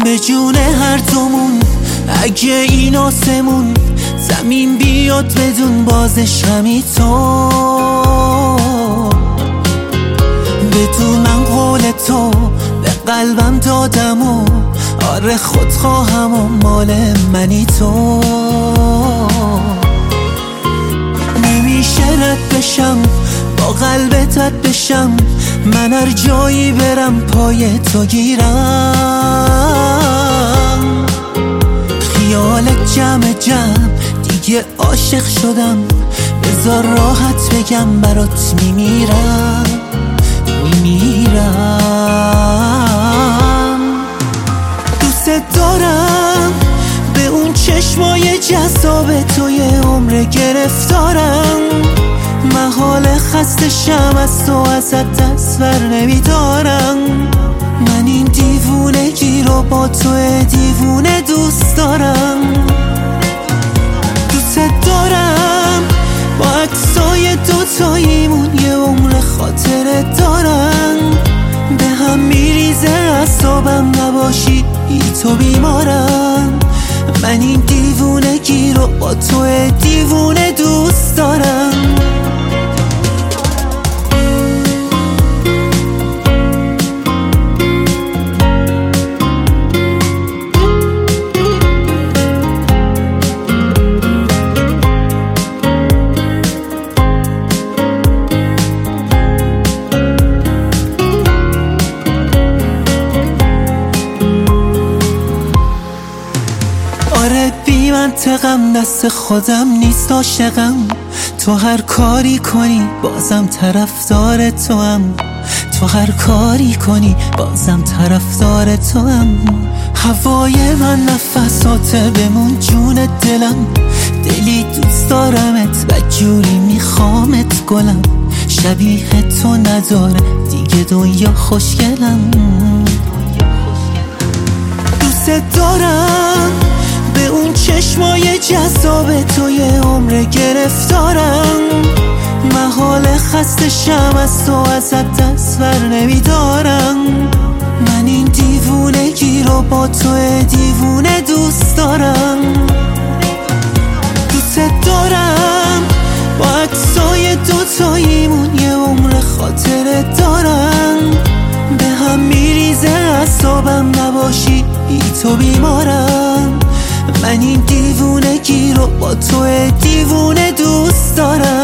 به جون هر دومون اگه این آسمون زمین بیاد بدون بازش همی تو بدونم قول تو به قلبم دادم و آره خودخواهم و مال منی تو نمیشه رد بشم با قلبت رد بشم من هر جایی برم پای تو گیرم خیالت جمع دیگه عاشق شدم بذار راحت بگم برات میمیرم دوست دارم به اون چشمای جذاب توی عمر گرفتارم محال خسته شم از تو ازت تصور نمیدارم من این دیوونگی رو با تو دیوونه دوست دارم دوست دارم با عکسای دوتاییمون یه عمر خاطره دارم به هم میریزه اعصابم نباشی ای تو بیمارم من این دیوونگی رو با تو دیوونه دوست دارم آره بی منطقم دست خودم نیست عاشقم تو هر کاری کنی بازم طرفدار تو هم تو هر کاری کنی بازم طرفدار تو هم هوای من نفسات بمون جون دلم دلی دوست دارمت بدجوری میخوامت گلم شبیه تو نداره دیگه دنیا خوشگلم دوست دارم به اون چشمای جذاب توی عمر گرفتارم محال خسته شم از تو ازت تصور نمیدارم من این دیوونگی رو با تو دیوونه دوست دارم دوست دارم با عکسای دوتاییمون یه عمر خاطره دارم به هم میریزه اعصابم نباشی ای تو بیمارم من این دیوونگی رو با تو دیوونه دوست دارم